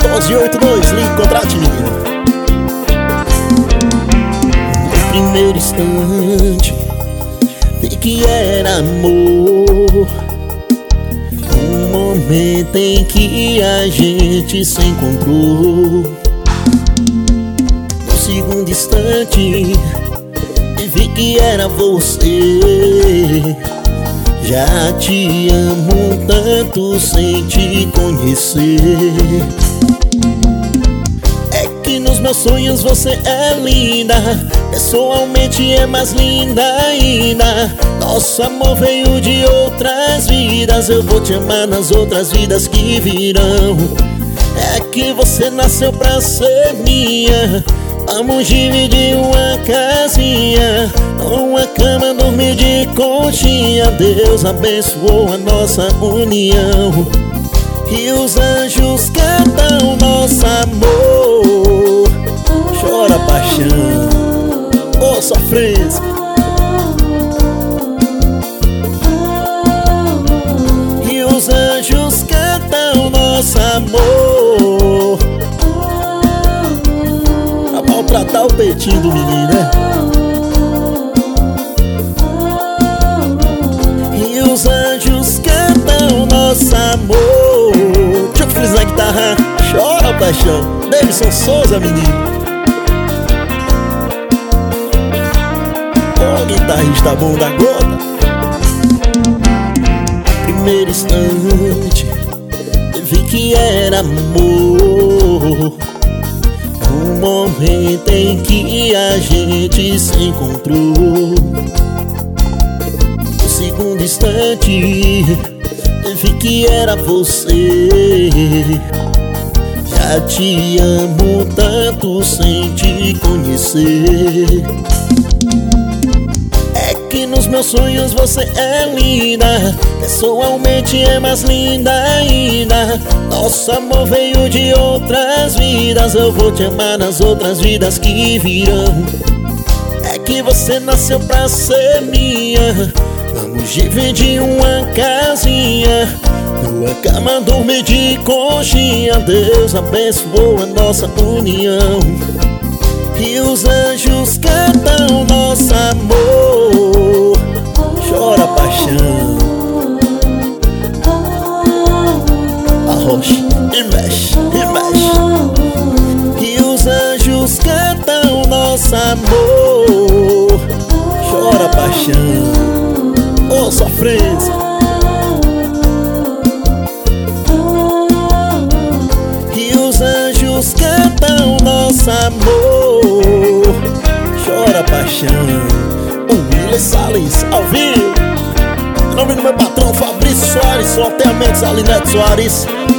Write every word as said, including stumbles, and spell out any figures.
doze oito dois, ligue, contrate, menino. No primeiro instante vi que era amor, um momento em que a gente se encontrou. No segundo instante vi que era você. Já te amo tanto sem te conhecer. É que nos meus sonhos você é linda, pessoalmente é mais linda ainda. Nosso amor veio de outras vidas, eu vou te amar nas outras vidas que virão. É que você nasceu pra ser minha. Vamos dividir uma casinha, uma cama, dormir de conchinha. Deus abençoou a nossa união e os anjos cantam nosso amor. Chora paixão, ô sofrência. E os anjos cantam nosso amor. Maltratar o peitinho do menino, né? E os anjos cantam nosso amor. Deixa eu frisar a guitarra. Chora, paixão. Davidson Souza, menino. Ô, guitarrista bom da gota. Primeiro instante vi que era amor, um momento em que a gente se encontrou. No segundo instante vi que era você. Já te amo tanto sem te conhecer. É que nos meus sonhos você é linda, pessoalmente é mais linda ainda. Nosso amor veio de outras vidas, eu vou te amar nas outras vidas que virão. É que você nasceu pra ser minha. Vamos dividir uma casinha, numa cama, dormir de conchinha. Deus abençoou a nossa união e os anjos cantam nosso amor. Chora paixão, arrocha e mexe, e mexe. E os anjos cantam nosso amor. Chora paixão, ô sofrência. E os anjos cantam nosso amor. Chora paixão. O Willis Salles ao vivo. Em nome do meu patrão Fabrício Soares, Loteamento Salinete Soares.